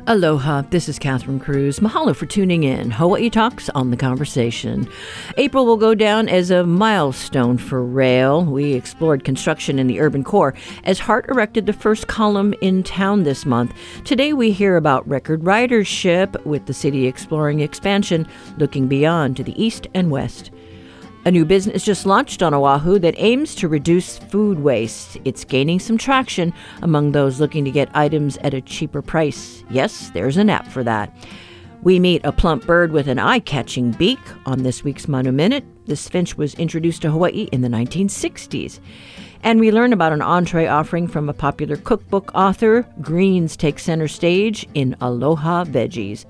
Aloha, this is Catherine Cruz. Mahalo for tuning in. Hawaii Talks on the Conversation. April will go down as a milestone for rail. We explored construction in the urban core as HART erected the first column in town this month. Today we hear about record ridership, with the city exploring expansion, looking beyond to the east and west. A new business just launched on Oahu that aims to reduce food waste. It's gaining some traction among those looking to get items at a cheaper price. Yes, there's an app for that. We meet a plump bird with an eye-catching beak on this week's Manu Minute. This finch was introduced to Hawaii in the 1960s. And we learn about an entree offering from a popular cookbook author. Greens take center stage in Aloha Veggies.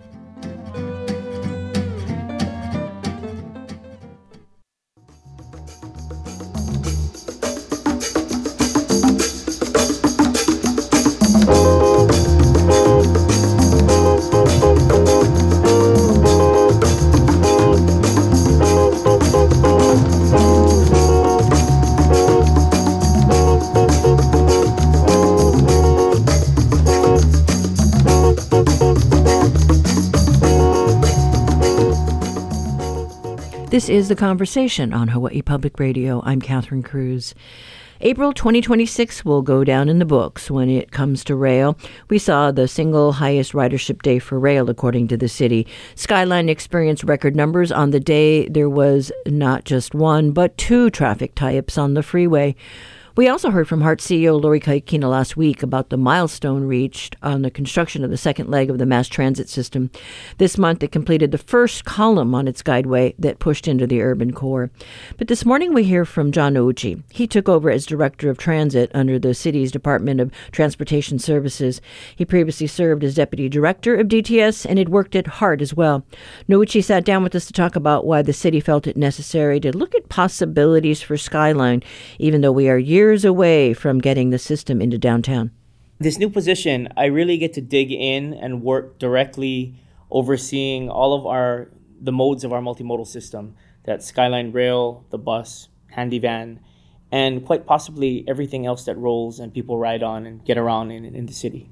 This is The Conversation on Hawaii Public Radio. I'm Catherine Cruz. April 2026 will go down in the books when it comes to rail. We saw the single highest ridership day for rail, according to the city. Skyline experienced record numbers on the day. There was not just one, but two traffic tie-ups on the freeway. We also heard from HART CEO Lori Kaikina last week about the milestone reached on the construction of the second leg of the mass transit system. This month, it completed the first column on its guideway that pushed into the urban core. But this morning, we hear from John Nouchi. He took over as Director of Transit under the city's Department of Transportation Services. He previously served as Deputy Director of DTS and had worked at HART as well. Nouchi sat down with us to talk about why the city felt it necessary to look at possibilities for Skyline, even though we are years away from getting the system into downtown. This new position, I really get to dig in and work directly overseeing all of the modes of our multimodal system. That's Skyline Rail, the bus, handy van, and quite possibly everything else that rolls and people ride on and get around in the city.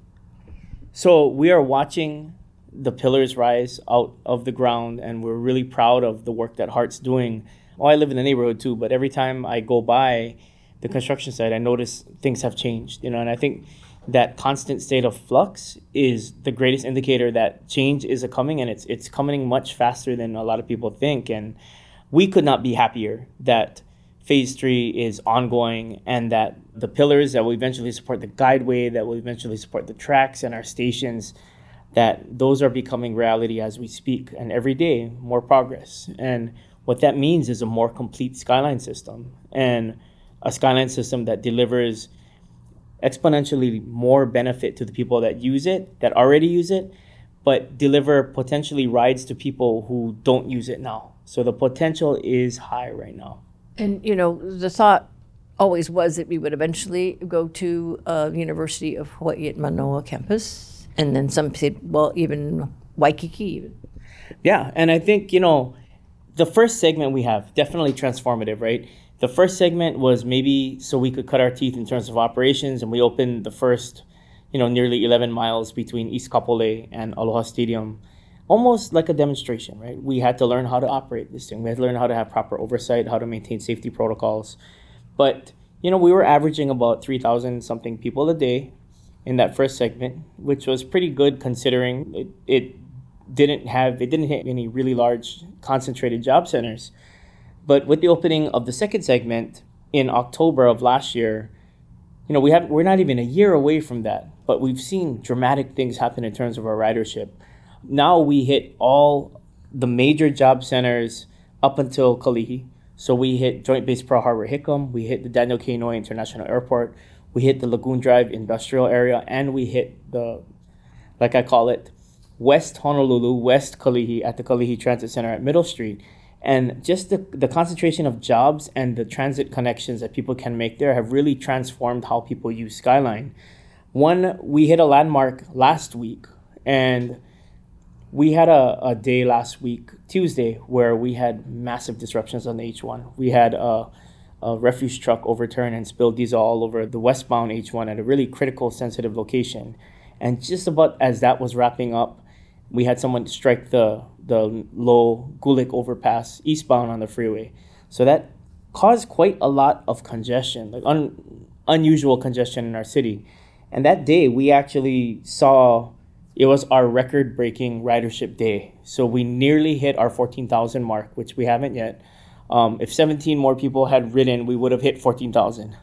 So we are watching the pillars rise out of the ground, and we're really proud of the work that HART's doing. I live in the neighborhood too, but every time I go by the construction site, I notice things have changed, and I think that constant state of flux is the greatest indicator that change is coming, and it's coming much faster than a lot of people think. And we could not be happier that Phase 3 is ongoing, and that the pillars that will eventually support the guideway, that will eventually support the tracks and our stations, that those are becoming reality as we speak, and every day more progress. And what that means is a more complete Skyline system, and a Skyline system that delivers exponentially more benefit to the people that use it, that already use it, but deliver potentially rides to people who don't use it now. So the potential is high right now. And, the thought always was that we would eventually go to University of Hawaii at Manoa campus, and then some said, well, even Waikiki even. Yeah, and I think, the first segment we have, definitely transformative, right? The first segment was maybe so we could cut our teeth in terms of operations, and we opened the first, nearly 11 miles between East Kapolei and Aloha Stadium, almost like a demonstration, right? We had to learn how to operate this thing. We had to learn how to have proper oversight, how to maintain safety protocols. But, we were averaging about 3,000 something people a day in that first segment, which was pretty good considering it didn't hit any really large concentrated job centers. But with the opening of the second segment in October of last year, we're not even a year away from that, but we've seen dramatic things happen in terms of our ridership. Now we hit all the major job centers up until Kalihi. So we hit Joint Base Pearl Harbor Hickam, we hit the Daniel K. Inouye International Airport, we hit the Lagoon Drive Industrial Area, and we hit the, like I call it, West Honolulu, West Kalihi at the Kalihi Transit Center at Middle Street. And just the concentration of jobs and the transit connections that people can make there have really transformed how people use Skyline. We hit a landmark last week, and we had a day last week, Tuesday, where we had massive disruptions on the H1. We had a refuse truck overturn and spill diesel all over the westbound H1 at a really critical, sensitive location. And just about as that was wrapping up, we had someone strike the low Gulick overpass eastbound on the freeway. So that caused quite a lot of congestion, like unusual congestion in our city. And that day, we actually saw it was our record-breaking ridership day. So we nearly hit our 14,000 mark, which we haven't yet. If 17 more people had ridden, we would have hit 14,000.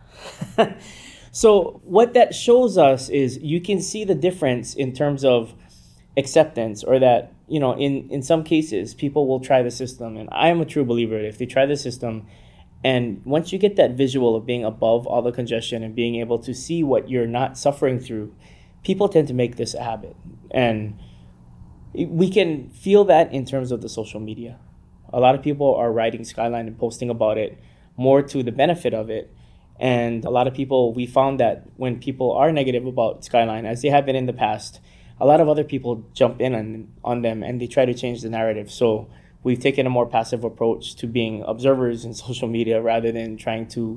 So what that shows us is you can see the difference in terms of acceptance, or that, you know, in some cases, people will try the system. And I am a true believer that if they try the system, and once you get that visual of being above all the congestion and being able to see what you're not suffering through, people tend to make this a habit. And we can feel that in terms of the social media. A lot of people are riding Skyline and posting about it more to the benefit of it. And a lot of people, we found that when people are negative about Skyline, as they have been in the past, a lot of other people jump in on them and they try to change the narrative. So we've taken a more passive approach to being observers in social media rather than trying to,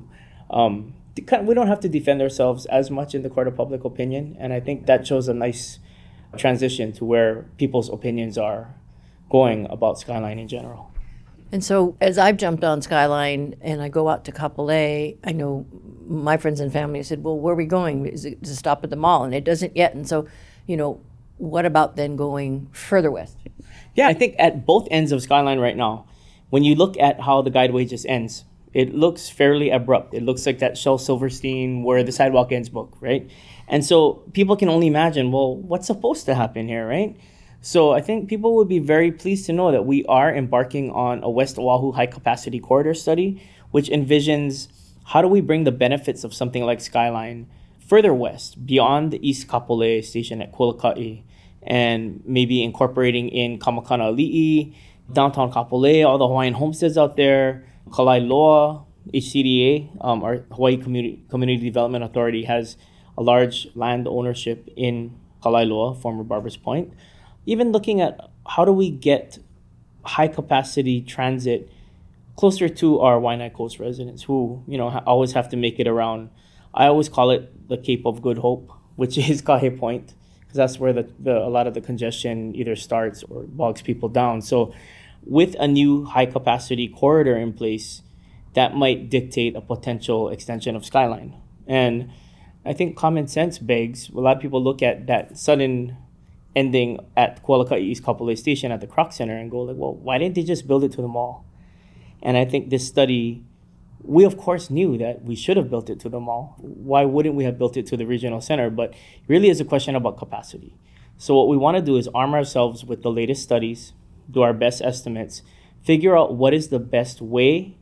we don't have to defend ourselves as much in the court of public opinion. And I think that shows a nice transition to where people's opinions are going about Skyline in general. And so as I've jumped on Skyline and I go out to Kapolei, I know my friends and family said, well, where are we going? Does it stop at the mall? And it doesn't yet. And so, you know, what about then going further west? Yeah, I think at both ends of Skyline right now, when you look at how the guideway just ends, it looks fairly abrupt. It looks like that Shel Silverstein where the sidewalk ends book, right? And so people can only imagine, well, what's supposed to happen here, right? So I think people would be very pleased to know that we are embarking on a West Oahu high capacity corridor study, which envisions how do we bring the benefits of something like Skyline further west, beyond the East Kapolei station at Kualaka'i, and maybe incorporating in Kamakana-Ali'i, downtown Kapolei, all the Hawaiian homesteads out there, Kalailoa, HCDA, our Hawaii Community Development Authority, has a large land ownership in Kalailoa, former Barbers Point. Even looking at how do we get high capacity transit closer to our Waianae Coast residents who, you know, always have to make it around. I always call it the Cape of Good Hope, which is Kahe Point, because that's where a lot of the congestion either starts or bogs people down. So with a new high capacity corridor in place, that might dictate a potential extension of Skyline. And I think common sense begs, a lot of people look at that sudden ending at Kualaka'i East Kapolei Station at the Kroc Center and go like, well, why didn't they just build it to the mall? And I think this study, we of course knew that we should have built it to the mall. Why wouldn't we have built it to the regional center? But it really is a question about capacity. So what we want to do is arm ourselves with the latest studies, do our best estimates, figure out what is the best way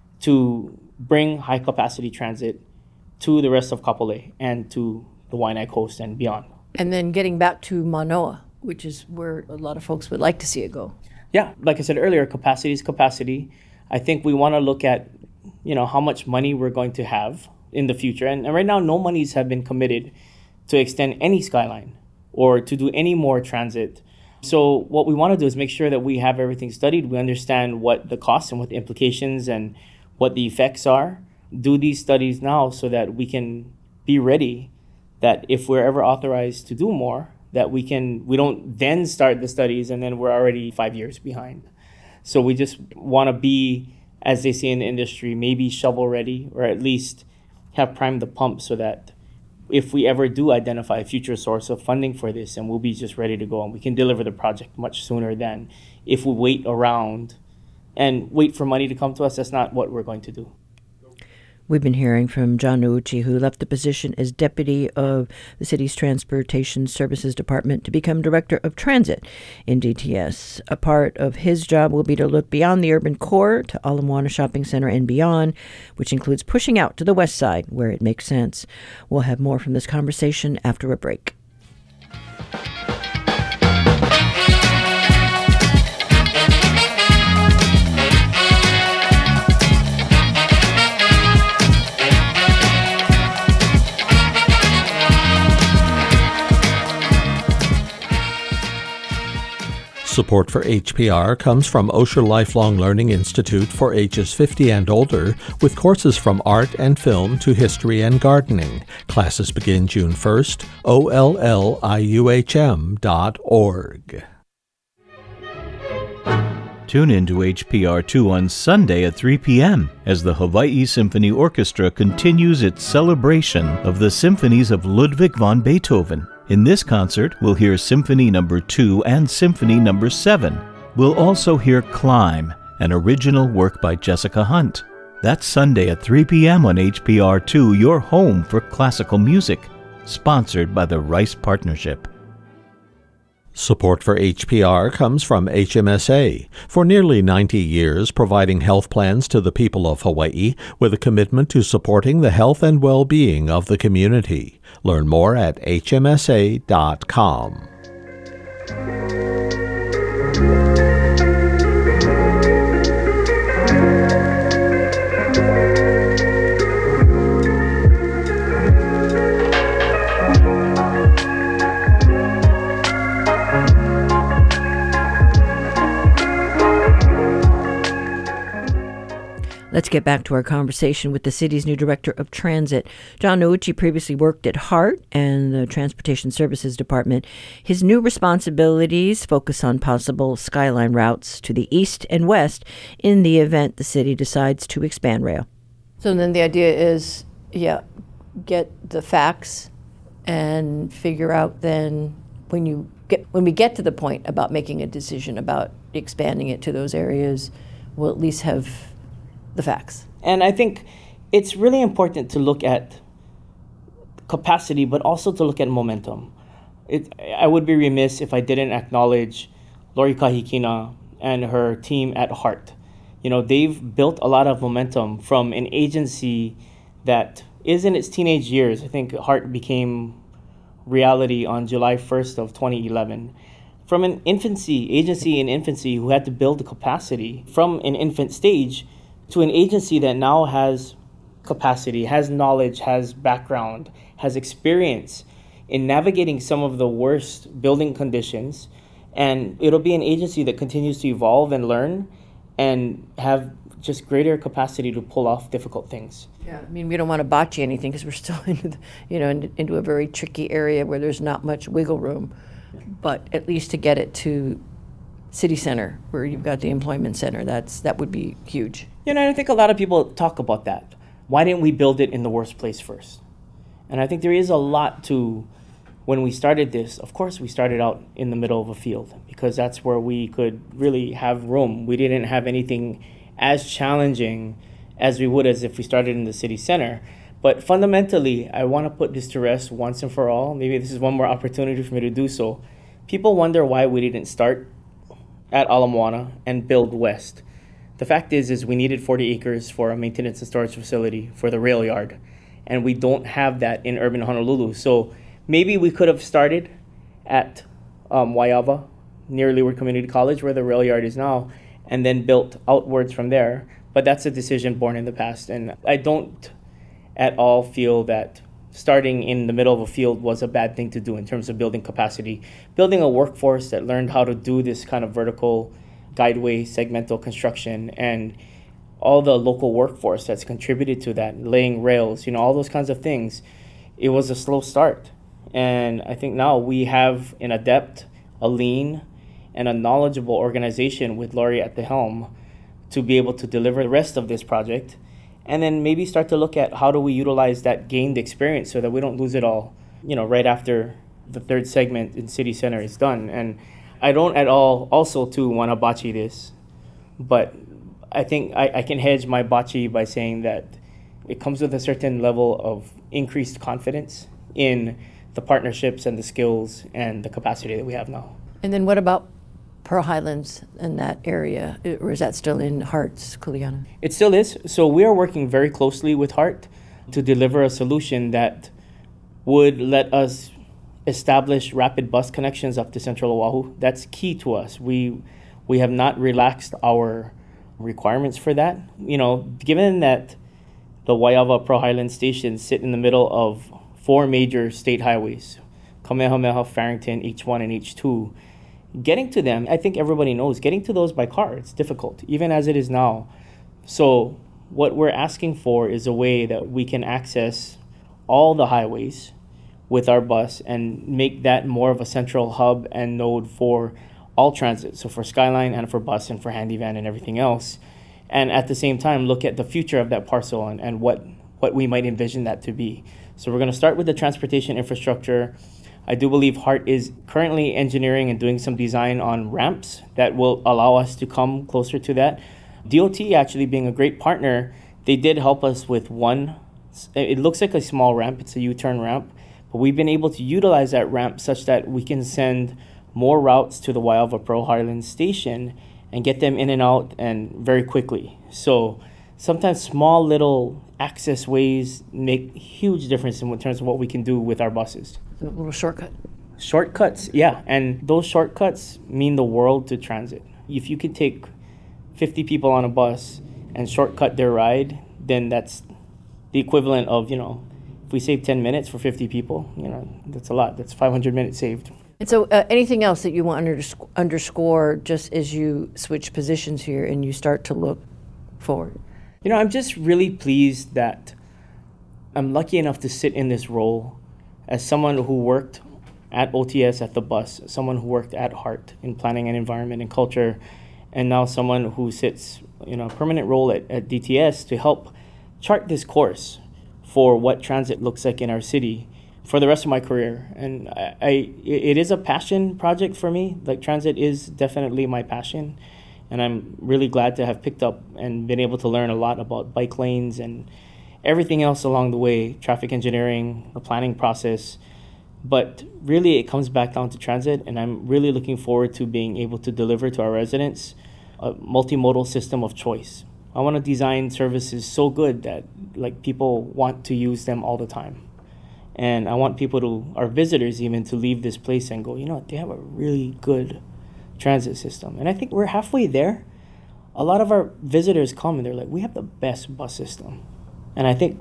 to bring high capacity transit to the rest of Kapolei and to the Waianae Coast and beyond. And then getting back to Manoa, which is where a lot of folks would like to see it go. Yeah, like I said earlier, capacity is capacity. I think we want to look at, you know, how much money we're going to have in the future. And right now, no monies have been committed to extend any Skyline or to do any more transit. So what we want to do is make sure that we have everything studied. We understand what the costs and what the implications and what the effects are. Do these studies now so that we can be ready, that if we're ever authorized to do more, that we don't then start the studies and then we're already 5 years behind. So we just want to be, as they say in the industry, maybe shovel ready, or at least have primed the pump so that if we ever do identify a future source of funding for this, and we'll be just ready to go and we can deliver the project much sooner than if we wait around and wait for money to come to us. That's not what we're going to do. We've been hearing from John Nouchi, who left the position as deputy of the city's Transportation Services Department to become director of transit in DTS. A part of his job will be to look beyond the urban core to Ala Moana Shopping Center and beyond, which includes pushing out to the west side where it makes sense. We'll have more from this conversation after a break. Support for HPR comes from Osher Lifelong Learning Institute for ages 50 and older, with courses from art and film to history and gardening. Classes begin June 1st. olliuhm.org. Tune in to HPR2 on Sunday at 3 p.m. as the Hawaii Symphony Orchestra continues its celebration of the symphonies of Ludwig van Beethoven. In this concert, we'll hear Symphony No. 2 and Symphony No. 7. We'll also hear Climb, an original work by Jessica Hunt. That's Sunday at 3 p.m. on HPR2, your home for classical music. Sponsored by the Rice Partnership. Support for HPR comes from HMSA, for nearly 90 years providing health plans to the people of Hawaii with a commitment to supporting the health and well-being of the community. Learn more at hmsa.com. Let's get back to our conversation with the city's new director of transit. John Nouchi previously worked at HART and the Transportation Services Department. His new responsibilities focus on possible skyline routes to the east and west in the event the city decides to expand rail. So then the idea is, get the facts and figure out then when we get to the point about making a decision about expanding it to those areas, we'll at least have the facts. And I think it's really important to look at capacity, but also to look at momentum. I would be remiss if I didn't acknowledge Lori Kahikina and her team at HART. They've built a lot of momentum from an agency that is in its teenage years. I think HART became reality on July 1st of 2011. From an agency in infancy who had to build the capacity from an infant stage to an agency that now has capacity, has knowledge, has background, has experience in navigating some of the worst building conditions. And it'll be an agency that continues to evolve and learn and have just greater capacity to pull off difficult things. Yeah, I mean, we don't want to botch anything because we're still into a very tricky area where there's not much wiggle room. But at least to get it to city center, where you've got the employment center, that would be huge. I think a lot of people talk about that. Why didn't we build it in the worst place first? And I think there is a lot to, when we started this, of course we started out in the middle of a field because that's where we could really have room. We didn't have anything as challenging as we would as if we started in the city center. But fundamentally, I want to put this to rest once and for all. Maybe this is one more opportunity for me to do so. People wonder why we didn't start at Ala Moana and build west. The fact is we needed 40 acres for a maintenance and storage facility for the rail yard, and we don't have that in urban Honolulu. So maybe we could have started at Waiava, near Leeward Community College, where the rail yard is now, and then built outwards from there. But that's a decision born in the past, and I don't at all feel that starting in the middle of a field was a bad thing to do in terms of building capacity. Building a workforce that learned how to do this kind of vertical guideway segmental construction and all the local workforce that's contributed to that, laying rails, all those kinds of things, it was a slow start. And I think now we have an adept, a lean, and a knowledgeable organization with Lori at the helm to be able to deliver the rest of this project. And then maybe start to look at how do we utilize that gained experience so that we don't lose it all, right after the third segment in City Center is done. And I don't at all also too want to bocce this, but I think I can hedge my bocce by saying that it comes with a certain level of increased confidence in the partnerships and the skills and the capacity that we have now. And then what about Pearl Highlands and that area, or is that still in HART's Kuleana? It still is. So we are working very closely with HART to deliver a solution that would let us establish rapid bus connections up to Central Oahu. That's key to us. We have not relaxed our requirements for that. Given that the Waiava Pearl Highlands stations sit in the middle of 4 major state highways, Kamehameha, Farrington, H1 and H2, getting to them, I think everybody knows, getting to those by car, it's difficult, even as it is now. So what we're asking for is a way that we can access all the highways with our bus and make that more of a central hub and node for all transit. So for Skyline and for bus and for Handyvan and everything else. And at the same time, look at the future of that parcel and what we might envision that to be. So we're going to start with the transportation infrastructure. I do believe HART is currently engineering and doing some design on ramps that will allow us to come closer to that. DOT actually being a great partner, they did help us with one. It looks like a small ramp. It's a U-turn ramp. But we've been able to utilize that ramp such that we can send more routes to the Waialva Pearl Highlands station and get them in and out and very quickly. So sometimes small little access ways make huge difference in terms of what we can do with our buses. A little shortcut. Shortcuts, yeah. And those shortcuts mean the world to transit. If you could take 50 people on a bus and shortcut their ride, then that's the equivalent of, if we save 10 minutes for 50 people, that's a lot. That's 500 minutes saved. And so anything else that you want to underscore just as you switch positions here and you start to look forward? I'm just really pleased that I'm lucky enough to sit in this role as someone who worked at OTS at the bus, someone who worked at HART in planning and environment and culture, and now someone who sits a permanent role at DTS to help chart this course for what transit looks like in our city for the rest of my career. And it is a passion project for me. Like, transit is definitely my passion. And I'm really glad to have picked up and been able to learn a lot about bike lanes and everything else along the way, traffic engineering, the planning process. But really, it comes back down to transit, and I'm really looking forward to being able to deliver to our residents a multimodal system of choice. I want to design services so good that people want to use them all the time. And I want our visitors even, to leave this place and go, they have a really good transit system. And I think we're halfway there. A lot of our visitors come and they're like, we have the best bus system. And I think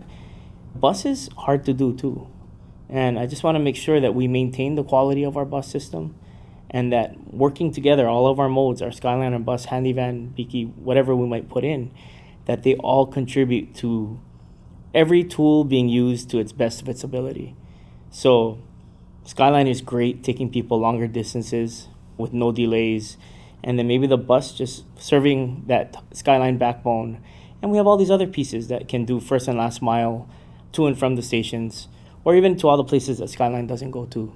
bus is hard to do too. And I just want to make sure that we maintain the quality of our bus system and that working together, all of our modes, our Skyline and bus, Handyvan, Biki, whatever we might put in, that they all contribute to every tool being used to its best of its ability. So Skyline is great, taking people longer distances with no delays. And then maybe the bus just serving that Skyline backbone. And we have all these other pieces that can do first and last mile to and from the stations, or even to all the places that Skyline doesn't go to.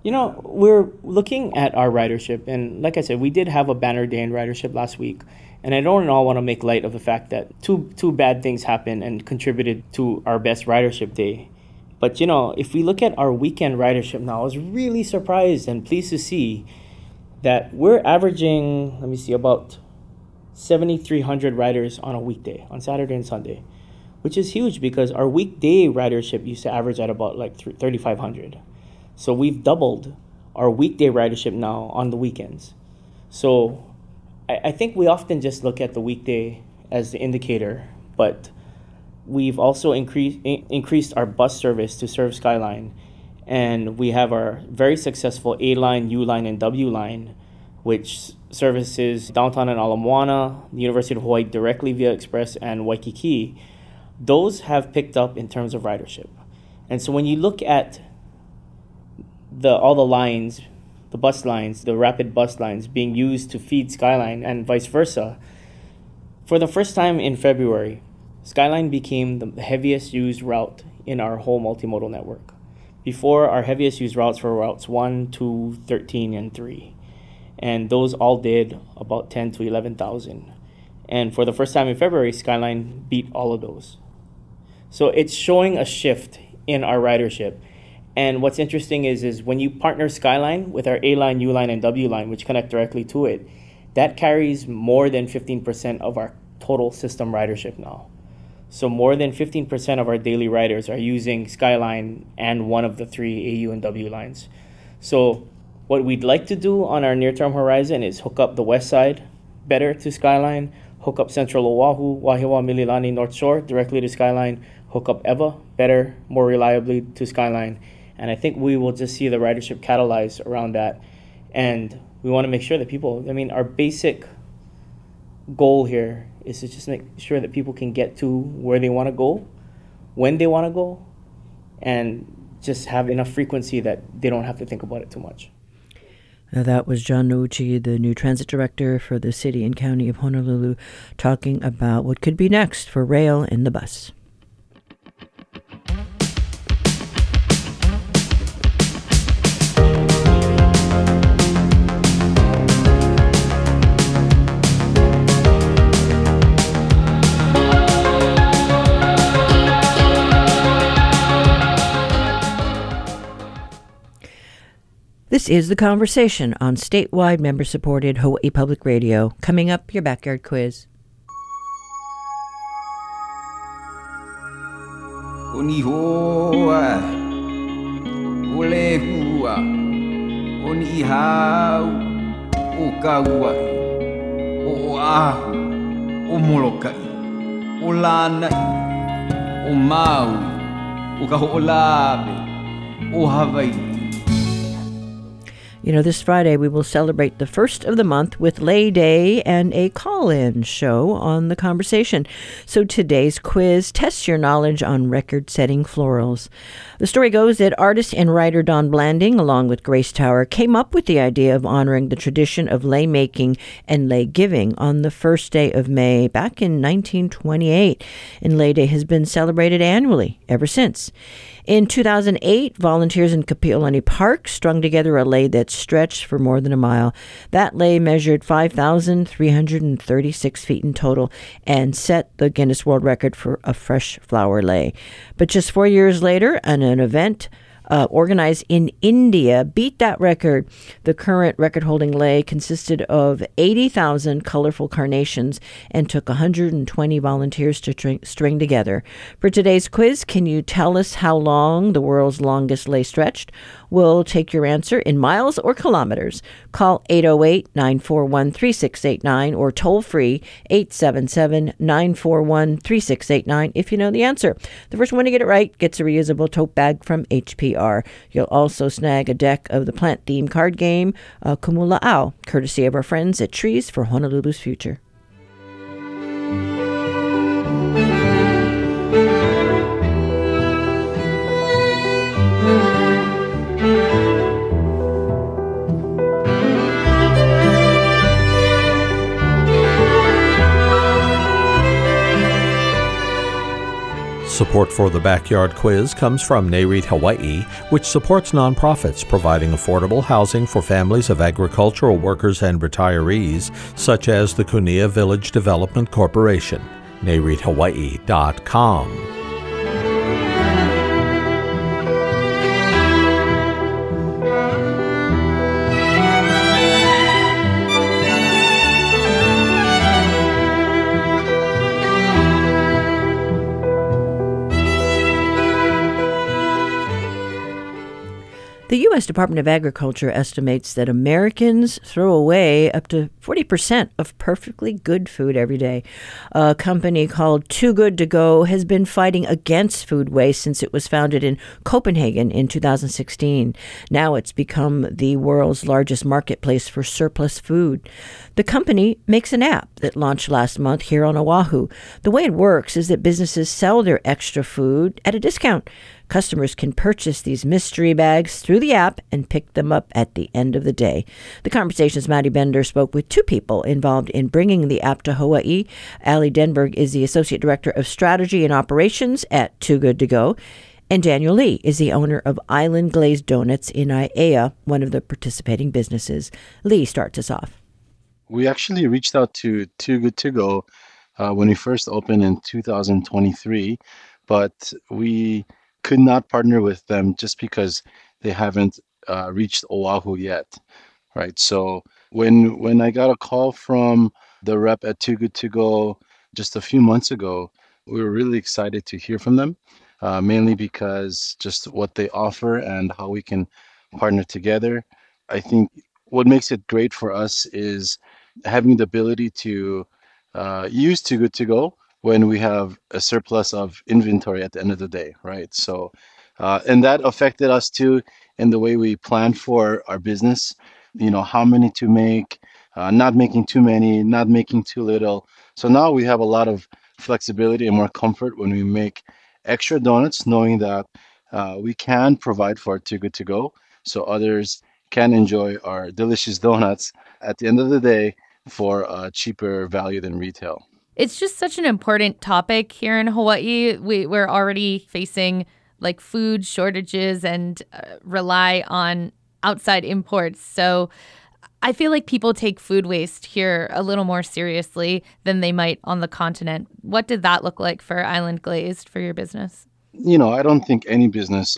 We're looking at our ridership. And like I said, we did have a banner day in ridership last week. And I don't at all want to make light of the fact that two bad things happened and contributed to our best ridership day. But, if we look at our weekend ridership now, I was really surprised and pleased to see that we're averaging, about 7,300 riders on a weekday, on Saturday and Sunday, which is huge because our weekday ridership used to average at about 3,500. So we've doubled our weekday ridership now on the weekends. So I think we often just look at the weekday as the indicator, but we've also increased our bus service to serve Skyline, and we have our very successful A-Line, U-Line, and W-Line, which services downtown and Ala Moana, the University of Hawaii directly via Express, and Waikiki. Those have picked up in terms of ridership. And so when you look at all the lines, the bus lines, the rapid bus lines being used to feed Skyline and vice versa, for the first time in February, Skyline became the heaviest used route in our whole multimodal network. Before, our heaviest used routes were routes 1, 2, 13, and 3. And those all did about 10 to 11,000. And for the first time in February, Skyline beat all of those. So it's showing a shift in our ridership. And what's interesting is when you partner Skyline with our A-Line, U-Line, and W-Line, which connect directly to it, that carries more than 15% of our total system ridership now. So more than 15% of our daily riders are using Skyline and one of the three AU and W lines. So what we'd like to do on our near-term horizon is hook up the west side better to Skyline, hook up Central Oahu, Wahiawa, Mililani, North Shore directly to Skyline, hook up Ewa better, more reliably to Skyline. And I think we will just see the ridership catalyze around that. And we want to make sure that people, I mean, our basic goal here is to just make sure that people can get to where they want to go, when they want to go, and just have enough frequency that they don't have to think about it too much. That was John Nouchi, the new transit director for the city and county of Honolulu, talking about what could be next for rail and the bus. This is The Conversation on statewide member-supported Hawaii Public Radio. Coming up, your backyard quiz. Onihoa, olehua, onihau, okauai, oahu, omolokai, olanai, omaui, okaho'olabe, ohawaii. You know, this Friday we will celebrate the first of the month with Lay Day and a call-in show on The Conversation. So today's quiz tests your knowledge on record-setting florals. The story goes that artist and writer Don Blanding, along with Grace Tower, came up with the idea of honoring the tradition of lei making and lei giving on the first day of May back in 1928. And Lay Day has been celebrated annually ever since. In 2008, volunteers in Kapi'olani Park strung together a lei that stretched for more than a mile. That lei measured 5,336 feet in total and set the Guinness World Record for a fresh flower lei. But just 4 years later, an event organized in India beat that record. The current record-holding lei consisted of 80,000 colorful carnations and took 120 volunteers to string together. For today's quiz, can you tell us how long the world's longest lei stretched? We'll take your answer in miles or kilometers. Call 808-941-3689 or toll-free 877-941-3689 if you know the answer. The first one to get it right gets a reusable tote bag from HPR. You'll also snag a deck of the plant-themed card game, Kumula'au, courtesy of our friends at Trees for Honolulu's Future. Support for the Backyard Quiz comes from NAREIT Hawaii, which supports nonprofits providing affordable housing for families of agricultural workers and retirees, such as the Kunia Village Development Corporation. NAREITHawaii.com. The U.S. Department of Agriculture estimates that Americans throw away up to 40% of perfectly good food every day. A company called Too Good To Go has been fighting against food waste since it was founded in Copenhagen in 2016. Now it's become the world's largest marketplace for surplus food. The company makes an app that launched last month here on Oahu. The way it works is that businesses sell their extra food at a discount. Customers can purchase these mystery bags through the app and pick them up at the end of the day. The Conversation's Maddie Bender spoke with two people involved in bringing the app to Hawaii. Allie Denberg is the Associate Director of Strategy and Operations at Too Good To Go. And Daniel Lee is the owner of Island Glazed Donuts in Aiea, one of the participating businesses. Lee starts us off. We actually reached out to Too Good To Go when we first opened in 2023, but we could not partner with them just because they haven't reached Oahu yet, right? So when I got a call from the rep at Too Good To Go just a few months ago, we were really excited to hear from them, mainly because just what they offer and how we can partner together. I think what makes it great for us is having the ability to use Too Good To Go when we have a surplus of inventory at the end of the day, right? So, and that affected us too in the way we plan for our business. how many to make, not making too many, not making too little. So now we have a lot of flexibility and more comfort when we make extra donuts, knowing that we can provide for Too Good To Go so others can enjoy our delicious donuts at the end of the day for a cheaper value than retail. It's just such an important topic here in Hawaii. We're already facing like food shortages and rely on outside imports. So I feel like people take food waste here a little more seriously than they might on the continent. What did that look like for Island Glazed for your business? I don't think any business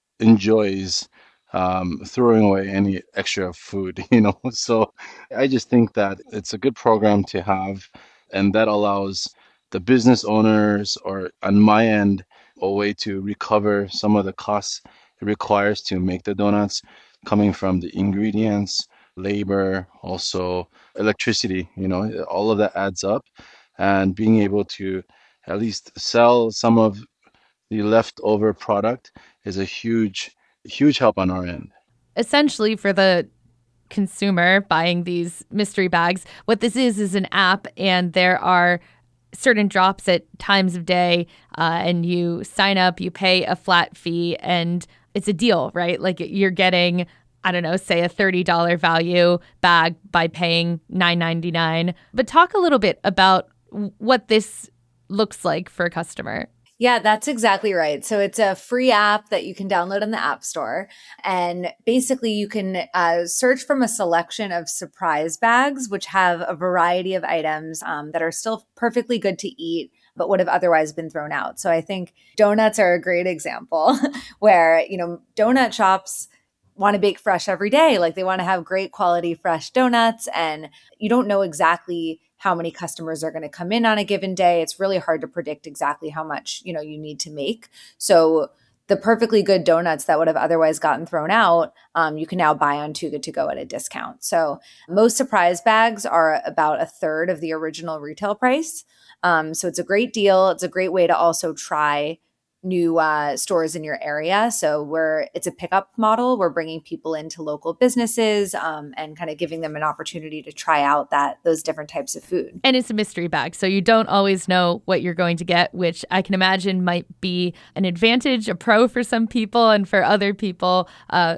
enjoys throwing away any extra food, So I just think that it's a good program to have, and that allows the business owners, or on my end, a way to recover some of the costs it requires to make the donuts, coming from the ingredients, labor, also electricity, all of that adds up. And being able to at least sell some of the leftover product is a huge, huge help on our end. Essentially, for the consumer buying these mystery bags, what this is an app, and there are certain drops at times of day, and you sign up, you pay a flat fee, and it's a deal, right? Like you're getting, I don't know, say a $30 value bag by paying $9.99. But talk a little bit about what this looks like for a customer. Yeah, that's exactly right. So it's a free app that you can download on the App Store. And basically, you can search from a selection of surprise bags, which have a variety of items that are still perfectly good to eat, but would have otherwise been thrown out. So I think donuts are a great example where, donut shops want to bake fresh every day. Like they want to have great quality fresh donuts, and you don't know exactly how many customers are going to come in on a given day. It's really hard to predict exactly how much, you need to make. So the perfectly good donuts that would have otherwise gotten thrown out, you can now buy on Too Good To Go at a discount. So most surprise bags are about a third of the original retail price. So it's a great deal. It's a great way to also try new stores in your area. So it's a pickup model. We're bringing people into local businesses and kind of giving them an opportunity to try out those different types of food. And it's a mystery bag, so you don't always know what you're going to get, which I can imagine might be an advantage, a pro for some people, and for other people,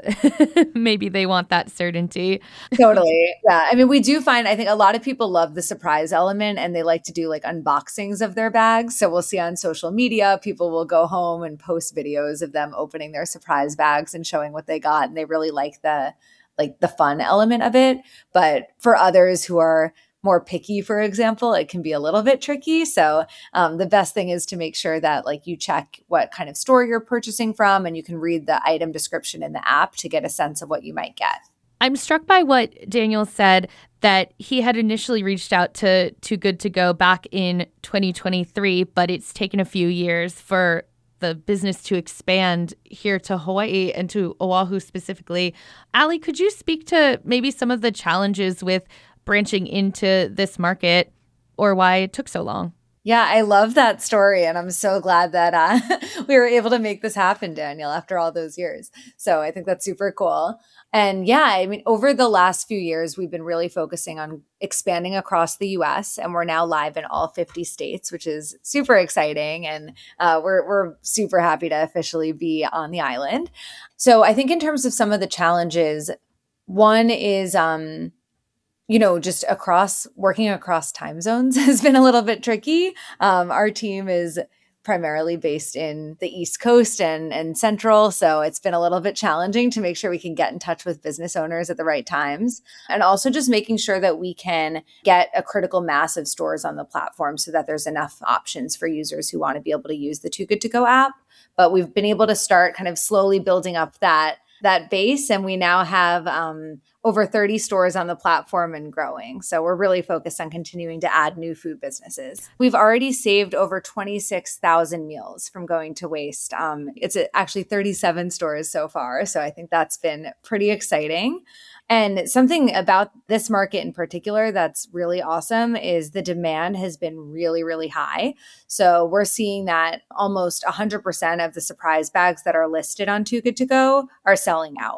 maybe they want that certainty. Totally. Yeah. I mean, we do find, I think a lot of people love the surprise element, and they like to do like unboxings of their bags. So we'll see on social media, people will go home and post videos of them opening their surprise bags and showing what they got. And they really like the fun element of it. But for others who are more picky, for example, it can be a little bit tricky. So the best thing is to make sure that you check what kind of store you're purchasing from, and you can read the item description in the app to get a sense of what you might get. I'm struck by what Daniel said, that he had initially reached out to Too Good To Go back in 2023, but it's taken a few years for the business to expand here to Hawaii and to Oahu specifically. Ali, could you speak to maybe some of the challenges with branching into this market, or why it took so long? Yeah, I love that story. And I'm so glad that we were able to make this happen, Daniel, after all those years. So I think that's super cool. And yeah, I mean, over the last few years, we've been really focusing on expanding across the US, and we're now live in all 50 states, which is super exciting. And we're super happy to officially be on the island. So I think in terms of some of the challenges, one is, just working across time zones has been a little bit tricky. Our team is primarily based in the East Coast and Central. So it's been a little bit challenging to make sure we can get in touch with business owners at the right times. And also just making sure that we can get a critical mass of stores on the platform so that there's enough options for users who want to be able to use the Too Good To Go app. But we've been able to start kind of slowly building up that base. And we now have over 30 stores on the platform and growing. So we're really focused on continuing to add new food businesses. We've already saved over 26,000 meals from going to waste. It's actually 37 stores so far. So I think that's been pretty exciting. And something about this market in particular that's really awesome is the demand has been really, really high. So we're seeing that almost 100% of the surprise bags that are listed on Too Good To Go are selling out.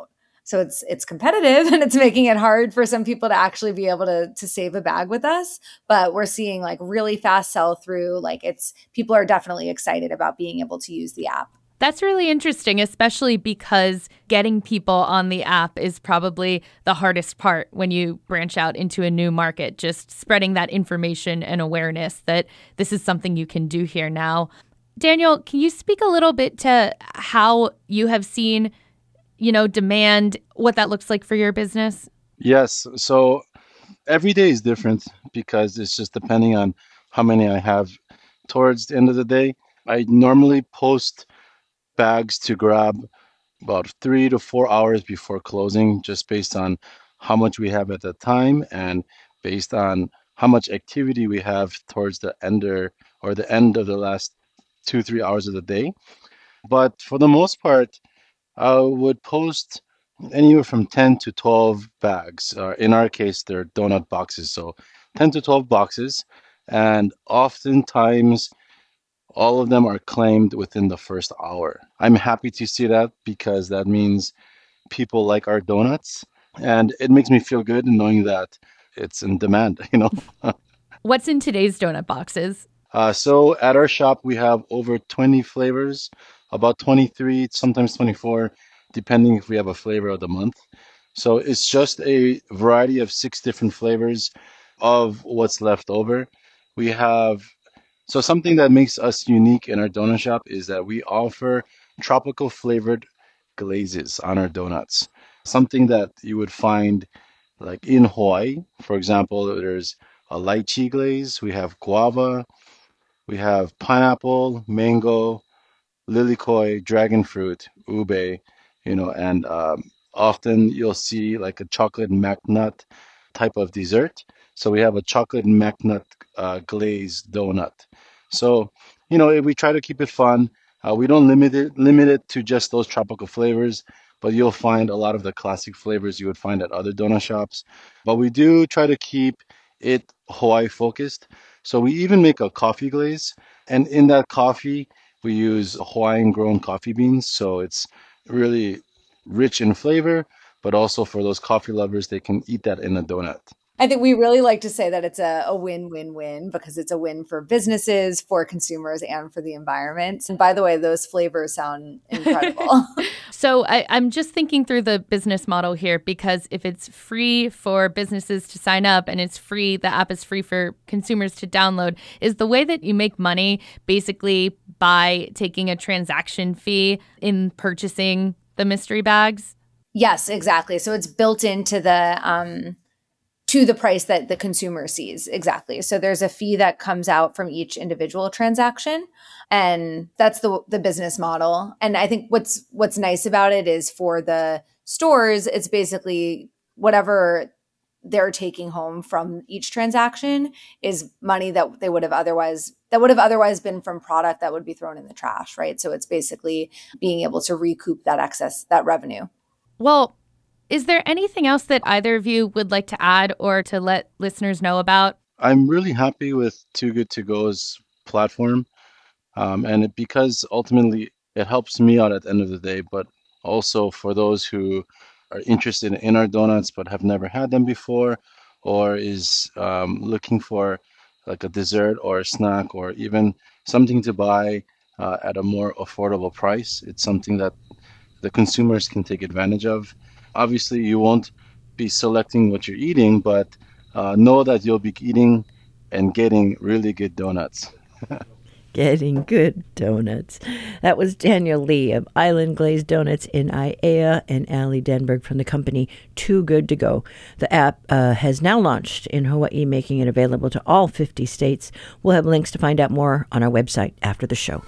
So it's competitive and it's making it hard for some people to actually be able to save a bag with us. But we're seeing like really fast sell through. Like people are definitely excited about being able to use the app. That's really interesting, especially because getting people on the app is probably the hardest part when you branch out into a new market, just spreading that information and awareness that this is something you can do here now. Daniel, can you speak a little bit to how you have seen, demand, what that looks like for your business? Yes. So every day is different because it's just depending on how many I have. Towards the end of the day, I normally post bags to grab about 3 to 4 hours before closing, just based on how much we have at the time and based on how much activity we have towards the end of the last 2-3 hours of the day. But for the most part, I would post anywhere from 10 to 12 bags. In our case, they're donut boxes, so 10 to 12 boxes. And oftentimes, all of them are claimed within the first hour. I'm happy to see that because that means people like our donuts. And it makes me feel good knowing that it's in demand, What's in today's donut boxes? So at our shop, we have over 20 flavors, about 23, sometimes 24, depending if we have a flavor of the month. So it's just a variety of 6 different flavors of what's left over. So something that makes us unique in our donut shop is that we offer tropical flavored glazes on our donuts. Something that you would find like in Hawaii. For example, there's a lychee glaze, we have guava, we have pineapple, mango, lilikoi, dragon fruit, ube, and often you'll see like a chocolate mac nut type of dessert. So we have a chocolate mac nut glazed donut. So, we try to keep it fun. We don't limit it to just those tropical flavors, but you'll find a lot of the classic flavors you would find at other donut shops. But we do try to keep it Hawaii focused. So we even make a coffee glaze, and in that coffee, we use Hawaiian grown coffee beans. So it's really rich in flavor, but also for those coffee lovers, they can eat that in a donut. I think we really like to say that it's a win-win-win because it's a win for businesses, for consumers, and for the environment. And by the way, those flavors sound incredible. So I'm just thinking through the business model here, because if it's free for businesses to sign up and it's free, the app is free for consumers to download, is the way that you make money basically by taking a transaction fee in purchasing the mystery bags? Yes, exactly. So it's built into the price that the consumer sees. Exactly. So there's a fee that comes out from each individual transaction. And that's the business model. And I think what's nice about it is for the stores, it's basically whatever they're taking home from each transaction is money that would have otherwise been from product that would be thrown in the trash, right? So it's basically being able to recoup that revenue. Well, is there anything else that either of you would like to add or to let listeners know about? I'm really happy with Too Good To Go's platform. Because ultimately it helps me out at the end of the day, but also for those who are interested in our donuts but have never had them before, or is looking for like a dessert or a snack or even something to buy at a more affordable price. It's something that the consumers can take advantage of. Obviously, you won't be selecting what you're eating, but know that you'll be eating and getting really good donuts. Getting good donuts. That was Daniel Lee of Island Glazed Donuts in Aiea and Allie Denberg from the company Too Good To Go. The app has now launched in Hawaii, making it available to all 50 states. We'll have links to find out more on our website after the show.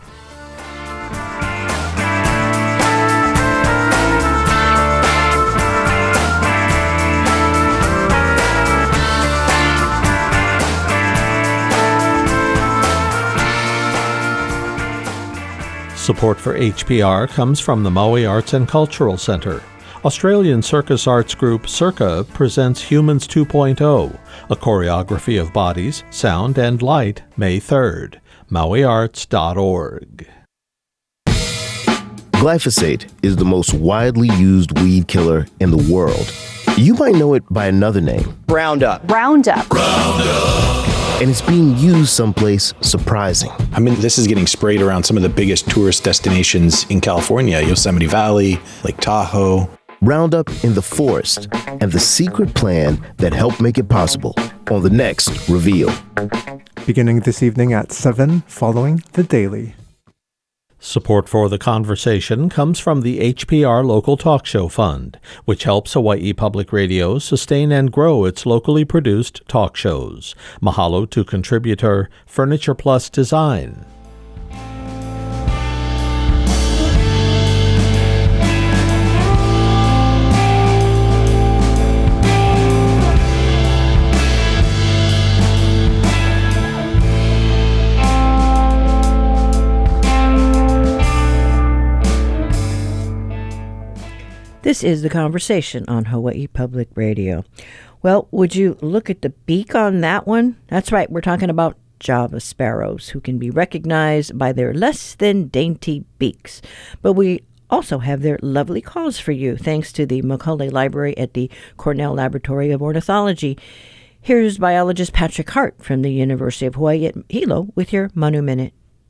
Support for HPR comes from the Maui Arts and Cultural Center. Australian circus arts group Circa presents Humans 2.0, a choreography of bodies, sound, and light, May 3rd. MauiArts.org. Glyphosate is the most widely used weed killer in the world. You might know it by another name. Roundup. Roundup. And it's being used someplace surprising. I mean, this is getting sprayed around some of the biggest tourist destinations in California, Yosemite Valley, Lake Tahoe. Roundup in the forest and the secret plan that helped make it possible on the next Reveal. Beginning this evening at 7 following The Daily. Support for the conversation comes from the HPR Local Talk Show Fund, which helps Hawaii Public Radio sustain and grow its locally produced talk shows. Mahalo to contributor Furniture Plus Design. This is The Conversation on Hawaii Public Radio. Well, would you look at the beak on that one? That's right, we're talking about Java sparrows, who can be recognized by their less than dainty beaks. But we also have their lovely calls for you, thanks to the Macaulay Library at the Cornell Laboratory of Ornithology. Here's biologist Patrick Hart from the University of Hawaii at Hilo with your Manu Minute.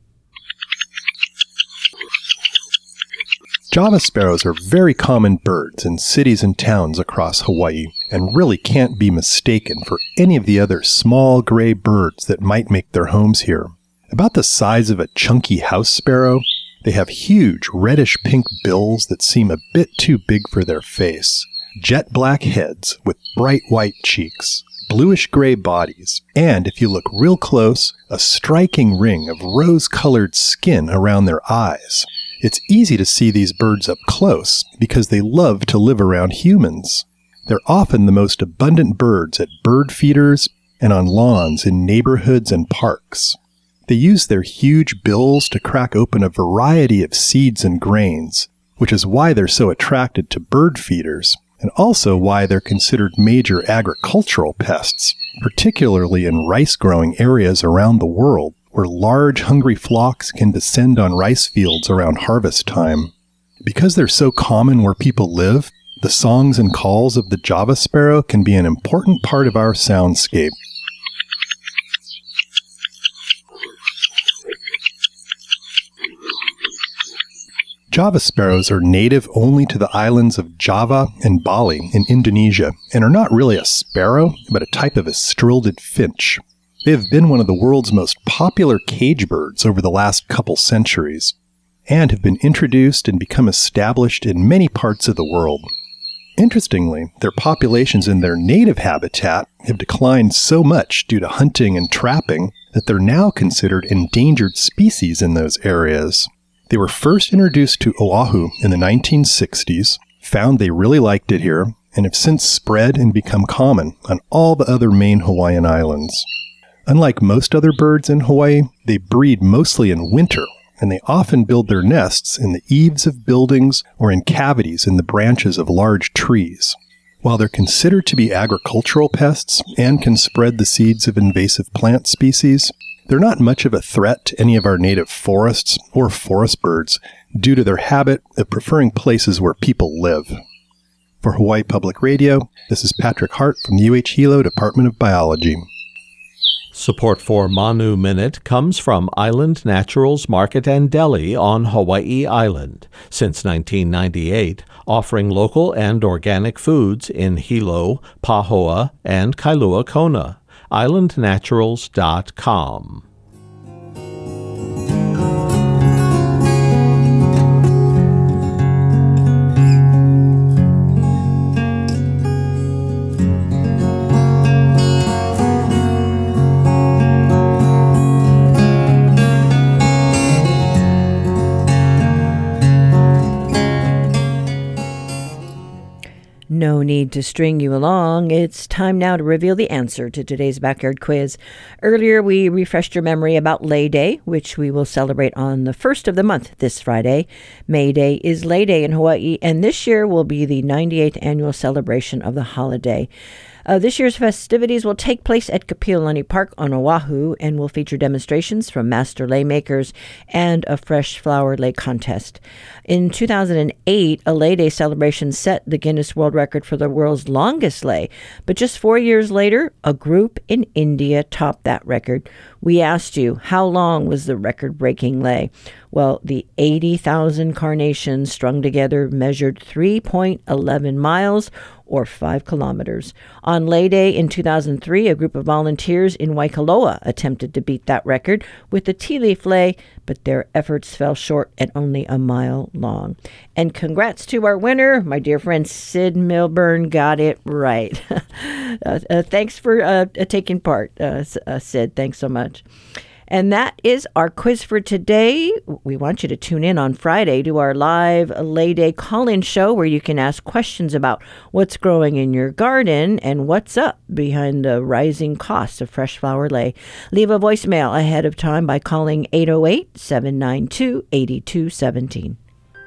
Java sparrows are very common birds in cities and towns across Hawaii and really can't be mistaken for any of the other small gray birds that might make their homes here. About the size of a chunky house sparrow, they have huge reddish-pink bills that seem a bit too big for their face, jet black heads with bright white cheeks, bluish-gray bodies, and, if you look real close, a striking ring of rose-colored skin around their eyes. It's easy to see these birds up close because they love to live around humans. They're often the most abundant birds at bird feeders and on lawns in neighborhoods and parks. They use their huge bills to crack open a variety of seeds and grains, which is why they're so attracted to bird feeders, and also why they're considered major agricultural pests, particularly in rice-growing areas around the world, where large, hungry flocks can descend on rice fields around harvest time. Because they're so common where people live, the songs and calls of the Java sparrow can be an important part of our soundscape. Java sparrows are native only to the islands of Java and Bali in Indonesia, and are not really a sparrow, but a type of estrilded finch. They have been one of the world's most popular cage birds over the last couple centuries, and have been introduced and become established in many parts of the world. Interestingly, their populations in their native habitat have declined so much due to hunting and trapping that they're now considered endangered species in those areas. They were first introduced to Oahu in the 1960s, found they really liked it here, and have since spread and become common on all the other main Hawaiian islands. Unlike most other birds in Hawaii, they breed mostly in winter, and they often build their nests in the eaves of buildings or in cavities in the branches of large trees. While they're considered to be agricultural pests and can spread the seeds of invasive plant species, they're not much of a threat to any of our native forests or forest birds due to their habit of preferring places where people live. For Hawaii Public Radio, this is Patrick Hart from the UH Hilo Department of Biology. Support for Manu Minute comes from Island Naturals Market and Deli on Hawaii Island. Since 1998, offering local and organic foods in Hilo, Pahoa, and Kailua Kona. islandnaturals.com. No need to string you along. It's time now to reveal the answer to today's backyard quiz. Earlier, we refreshed your memory about Lay Day, which we will celebrate on the 1st of the month this Friday. May Day is Lay Day in Hawaii, and this year will be the 98th annual celebration of the holiday. This year's festivities will take place at Kapiolani Park on Oahu and will feature demonstrations from master lei makers and a fresh flower lei contest. In 2008, a Lei Day celebration set the Guinness World Record for the world's longest lei, but just 4 years later, a group in India topped that record. We asked you, how long was the record-breaking lei? Well, the 80,000 carnations strung together measured 3.11 miles or 5 kilometers. On Lei Day in 2003, a group of volunteers in Waikoloa attempted to beat that record with the tea leaf lei, but their efforts fell short at only a mile long. And congrats to our winner, my dear friend Sid Milburn got it right. Thanks for taking part, Sid. Thanks so much. And that is our quiz for today. We want you to tune in on Friday to our live Lei Day call-in show where you can ask questions about what's growing in your garden and what's up behind the rising cost of fresh flower lei. Leave a voicemail ahead of time by calling 808-792-8217.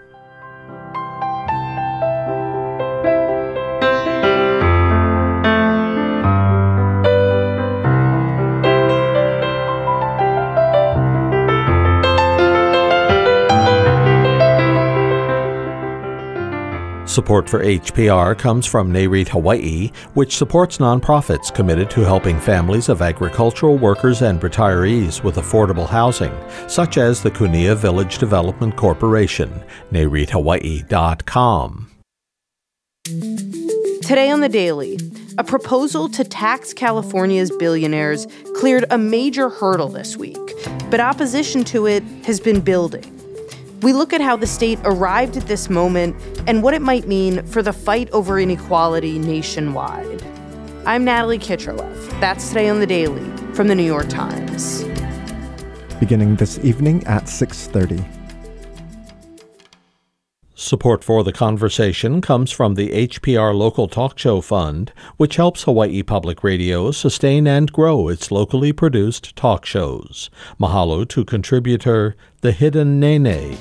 Support for HPR comes from NAREIT Hawaii, which supports nonprofits committed to helping families of agricultural workers and retirees with affordable housing, such as the Kunia Village Development Corporation. NAREITHawaii.com. Today on The Daily, a proposal to tax California's billionaires cleared a major hurdle this week, but opposition to it has been building. We look at how the state arrived at this moment and what it might mean for the fight over inequality nationwide. I'm Natalie Kitroeff. That's Today on The Daily from The New York Times. Beginning this evening at 6:30. Support for the conversation comes from the HPR Local Talk Show Fund, which helps Hawaii Public Radio sustain and grow its locally produced talk shows. Mahalo to contributor The Hidden Nene.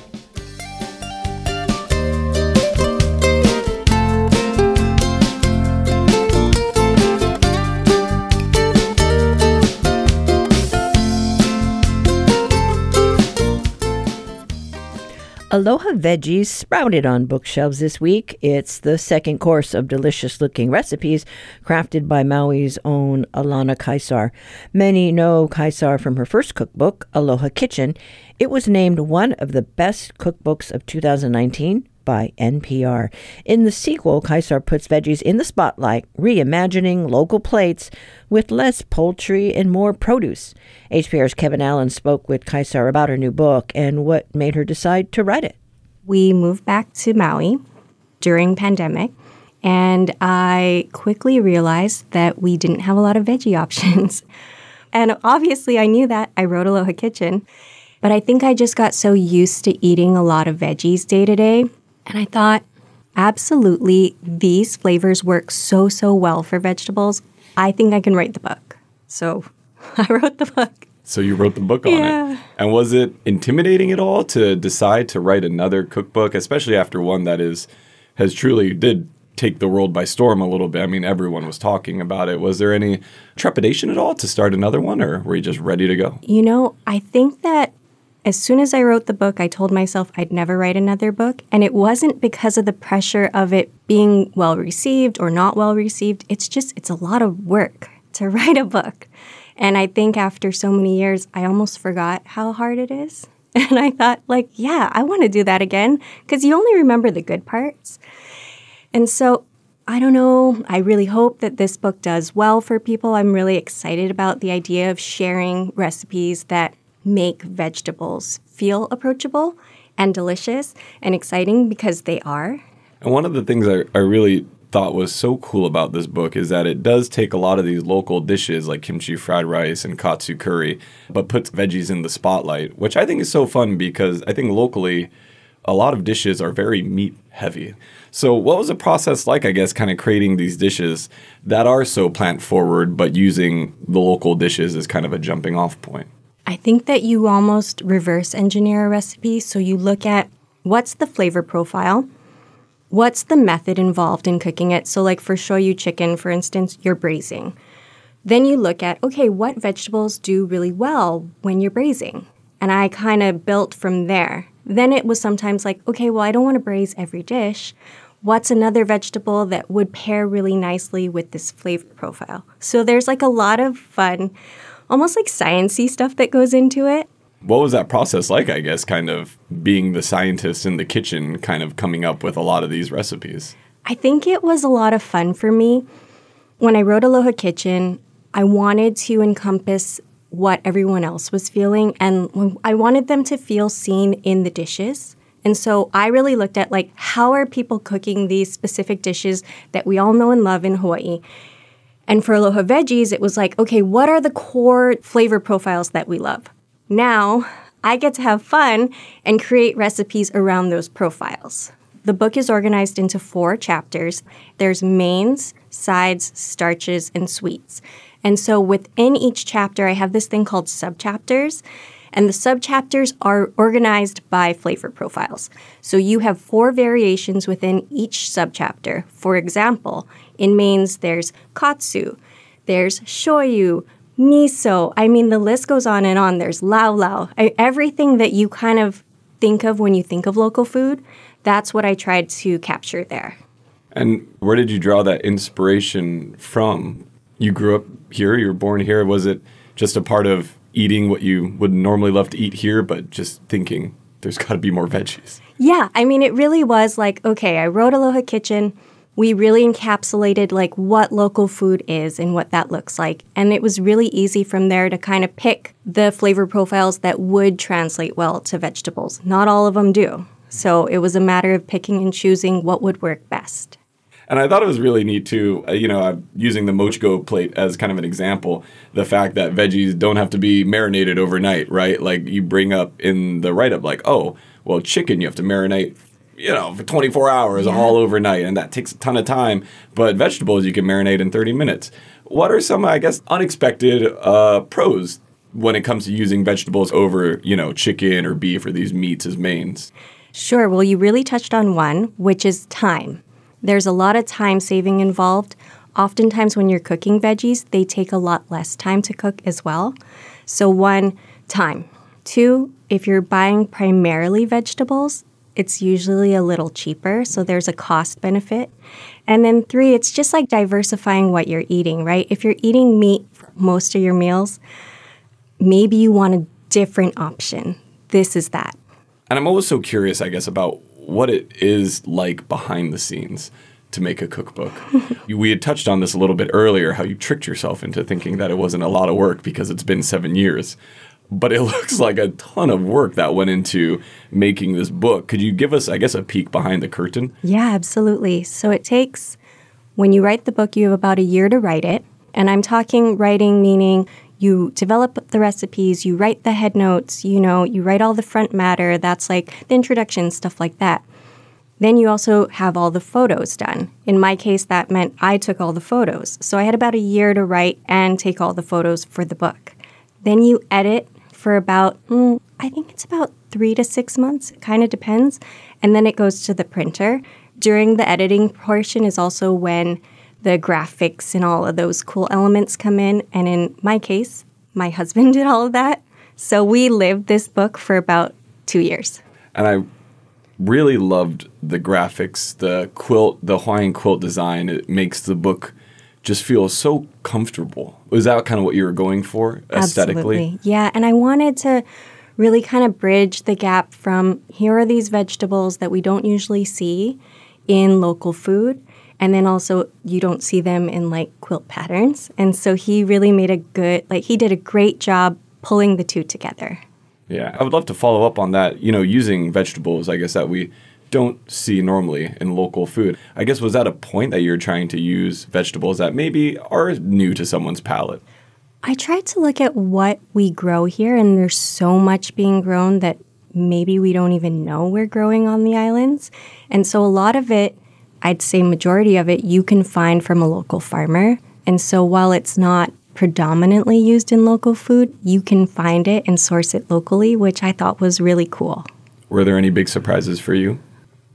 Aloha Veggies sprouted on bookshelves this week. It's the second course of delicious-looking recipes crafted by Maui's own Alana Kaisar. Many know Kaisar from her first cookbook, Aloha Kitchen. It was named one of the best cookbooks of 2019 by NPR. In the sequel, Kaisar puts veggies in the spotlight, reimagining local plates with less poultry and more produce. HPR's Kevin Allen spoke with Kaisar about her new book and what made her decide to write it. We moved back to Maui during pandemic, and I quickly realized that we didn't have a lot of veggie options. And obviously I knew that. I wrote Aloha Kitchen. But I think I just got so used to eating a lot of veggies day to day. And I thought, absolutely, these flavors work so well for vegetables. I think I can write the book. So I wrote the book. So you wrote the book on it. And was it intimidating at all to decide to write another cookbook, especially after one that has truly did take the world by storm a little bit? I mean, everyone was talking about it. Was there any trepidation at all to start another one, or were you just ready to go? You know, I think that as soon as I wrote the book, I told myself I'd never write another book. And it wasn't because of the pressure of it being well received or not well received. It's a lot of work to write a book. And I think after so many years, I almost forgot how hard it is. And I thought, yeah, I want to do that again, because you only remember the good parts. And so, I don't know, I really hope that this book does well for people. I'm really excited about the idea of sharing recipes that make vegetables feel approachable and delicious and exciting, because they are. And one of the things I really thought was so cool about this book is that it does take a lot of these local dishes like kimchi fried rice and katsu curry, but puts veggies in the spotlight, which I think is so fun because I think locally a lot of dishes are very meat heavy. So what was the process like, I guess, kind of creating these dishes that are so plant forward, but using the local dishes as kind of a jumping off point? I think that you almost reverse engineer a recipe. So you look at what's the flavor profile, what's the method involved in cooking it? So like for shoyu chicken, for instance, you're braising. Then you look at, okay, what vegetables do really well when you're braising? And I kind of built from there. Then it was sometimes like, okay, well, I don't want to braise every dish. What's another vegetable that would pair really nicely with this flavor profile? So there's like a lot of fun, almost like science-y stuff that goes into it. What was that process like, I guess, kind of being the scientist in the kitchen, kind of coming up with a lot of these recipes? I think it was a lot of fun for me. When I wrote Aloha Kitchen, I wanted to encompass what everyone else was feeling, and I wanted them to feel seen in the dishes. And so I really looked at, like, how are people cooking these specific dishes that we all know and love in Hawaii? And for Aloha Veggies, it was like, okay, what are the core flavor profiles that we love? Now, I get to have fun and create recipes around those profiles. The book is organized into 4 chapters. There's mains, sides, starches, and sweets. And so within each chapter, I have this thing called subchapters. And the subchapters are organized by flavor profiles. So you have 4 variations within each subchapter. For example, in mains, there's katsu, there's shoyu, miso. I mean, the list goes on and on. There's lau lau. Everything that you kind of think of when you think of local food, that's what I tried to capture there. And where did you draw that inspiration from? You grew up here, you were born here. Was it just a part of eating what you would normally love to eat here, but just thinking there's got to be more veggies? Yeah, I mean, it really was like, okay, I wrote Aloha Kitchen. We really encapsulated like what local food is and what that looks like. And it was really easy from there to kind of pick the flavor profiles that would translate well to vegetables. Not all of them do. So it was a matter of picking and choosing what would work best. And I thought it was really neat, too, using the Mochiko plate as kind of an example, the fact that veggies don't have to be marinated overnight, right? Like you bring up in the write-up, like, oh, well, chicken, you have to marinate, for 24 hours, all overnight, and that takes a ton of time. But vegetables, you can marinate in 30 minutes. What are some, I guess, unexpected pros when it comes to using vegetables over, chicken or beef or these meats as mains? Sure. Well, you really touched on one, which is time. There's a lot of time saving involved. Oftentimes when you're cooking veggies, they take a lot less time to cook as well. So 1, time. 2, if you're buying primarily vegetables, it's usually a little cheaper, so there's a cost benefit. And then 3, it's just like diversifying what you're eating, right? If you're eating meat for most of your meals, maybe you want a different option. This is that. And I'm always so curious, I guess, about what it is like behind the scenes to make a cookbook. We had touched on this a little bit earlier, how you tricked yourself into thinking that it wasn't a lot of work because it's been 7 years. But it looks like a ton of work that went into making this book. Could you give us, I guess, a peek behind the curtain? Yeah, absolutely. So it takes, when you write the book, you have about a year to write it. And I'm talking writing meaning you develop the recipes, you write the head notes, you write all the front matter. That's like the introduction, stuff like that. Then you also have all the photos done. In my case, that meant I took all the photos. So I had about a year to write and take all the photos for the book. Then you edit for about, I think it's about 3 to 6 months. It kind of depends. And then it goes to the printer. During the editing portion is also when the graphics and all of those cool elements come in. And in my case, my husband did all of that. So we lived this book for about 2 years. And I really loved the graphics, the quilt, the Hawaiian quilt design. It makes the book just feel so comfortable. Was that kind of what you were going for aesthetically? Absolutely. Yeah, and I wanted to really kind of bridge the gap from here are these vegetables that we don't usually see in local food. And then also you don't see them in like quilt patterns. And so he really made he did a great job pulling the two together. Yeah, I would love to follow up on that, using vegetables, I guess, that we don't see normally in local food. I guess, was that a point that you're trying to use vegetables that maybe are new to someone's palate? I tried to look at what we grow here, and there's so much being grown that maybe we don't even know we're growing on the islands. And so a lot of it, I'd say majority of it, you can find from a local farmer. And so while it's not predominantly used in local food, you can find it and source it locally, which I thought was really cool. Were there any big surprises for you?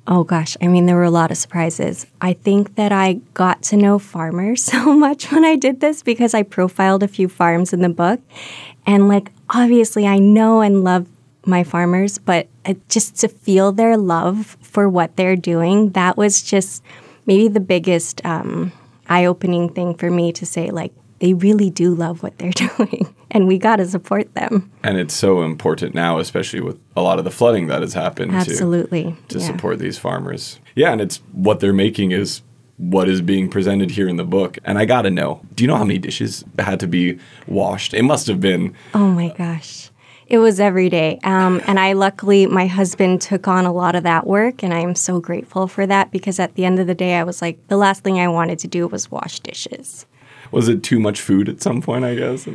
Oh gosh, I mean, there were a lot of surprises. I think that I got to know farmers so much when I did this because I profiled a few farms in the book. And like, obviously I know and love my farmers, but just to feel their love for what they're doing, that was just maybe the biggest eye-opening thing for me to say, like, they really do love what they're doing, and we got to support them. And it's so important now, especially with a lot of the flooding that has happened. Absolutely. To support these farmers. Yeah, and it's what they're making is what is being presented here in the book. And I got to know, do you know how many dishes had to be washed? It must have been. Oh, my gosh. It was every day. And luckily, my husband took on a lot of that work, and I am so grateful for that because at the end of the day, I was like, the last thing I wanted to do was wash dishes. Was it too much food at some point, I guess?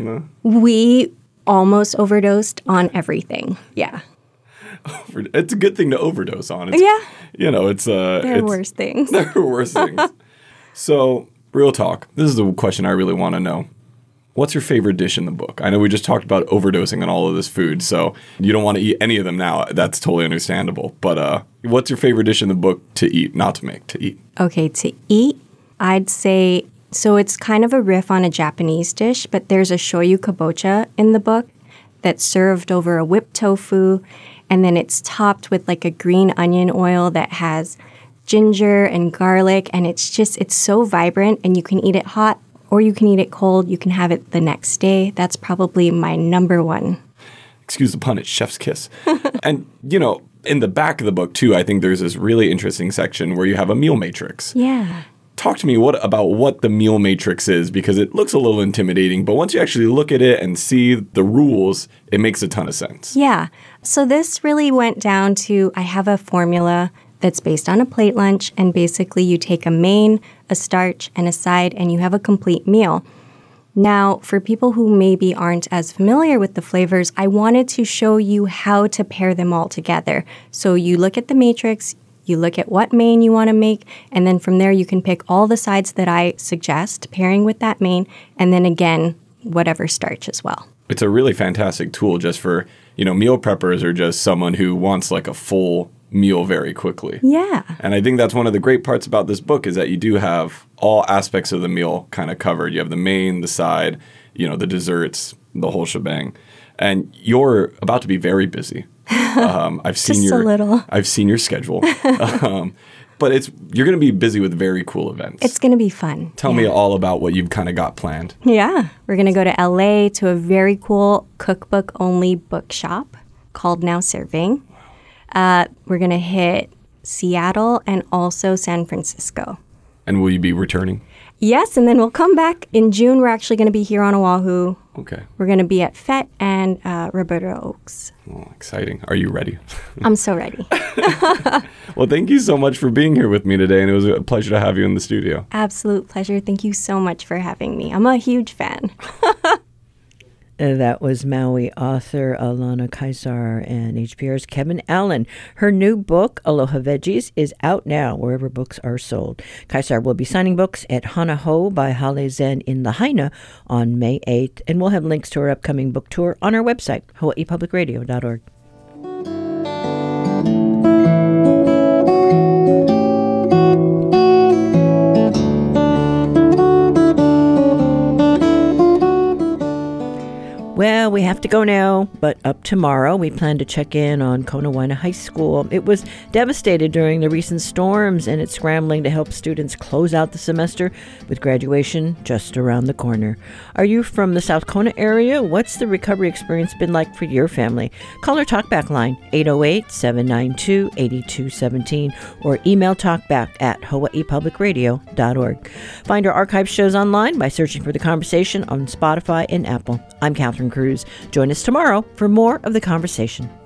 We almost overdosed on everything. Yeah. It's a good thing to overdose on. Yeah. You know, it's there are worse things. There are worse things. So, real talk. This is the question I really want to know. What's your favorite dish in the book? I know we just talked about overdosing on all of this food, so you don't want to eat any of them now. That's totally understandable. But what's your favorite dish in the book to eat, not to make, to eat? Okay, to eat, I'd say, so it's kind of a riff on a Japanese dish, but there's a shoyu kabocha in the book that's served over a whipped tofu, and then it's topped with like a green onion oil that has ginger and garlic, and it's so vibrant, and you can eat it hot or you can eat it cold. You can have it the next day. That's probably my number one. Excuse the pun, it's chef's kiss. And, you know, in the back of the book, too, I think there's this really interesting section where you have a meal matrix. Yeah. Talk to me about what the meal matrix is, because it looks a little intimidating, but once you actually look at it and see the rules, it makes a ton of sense. Yeah. So this really went down to, I have a formula that's based on a plate lunch, and basically you take a main, a starch, and a side, and you have a complete meal. Now, for people who maybe aren't as familiar with the flavors, I wanted to show you how to pair them all together. So you look at the matrix, you look at what main you want to make, and then from there you can pick all the sides that I suggest pairing with that main, and then again, whatever starch as well. It's a really fantastic tool just for, meal preppers or just someone who wants like a full meal very quickly. Yeah. And I think that's one of the great parts about this book is that you do have all aspects of the meal kind of covered. You have the main, the side, the desserts, the whole shebang. And you're about to be very busy. I've seen Just a little. I've seen your schedule. But you're going to be busy with very cool events. It's going to be fun. Tell me all about what you've kind of got planned. Yeah. We're going to go to LA to a very cool cookbook-only bookshop called Now Serving. We're going to hit Seattle and also San Francisco. And will you be returning? Yes, and then we'll come back in June. We're actually going to be here on Oahu. Okay. We're going to be at FET and Roberta Oaks. Oh, exciting. Are you ready? I'm so ready. Well, thank you so much for being here with me today, and it was a pleasure to have you in the studio. Absolute pleasure. Thank you so much for having me. I'm a huge fan. That was Maui author Alana Kaisar and HPR's Kevin Allen. Her new book, Aloha Veggies, is out now wherever books are sold. Kaisar will be signing books at Hana Ho by Hale Zen in Lahaina on May 8th, and we'll have links to her upcoming book tour on our website, hawaiipublicradio.org. Well, we have to go now, but up tomorrow we plan to check in on Kona Waina High School. It was devastated during the recent storms, and it's scrambling to help students close out the semester with graduation just around the corner. Are you from the South Kona area? What's the recovery experience been like for your family? Call our talkback line, 808-792-8217, or email talkback at hawaiipublicradio.org. Find our archive shows online by searching for The Conversation on Spotify and Apple. I'm Catherine Cruz. Join us tomorrow for more of The Conversation.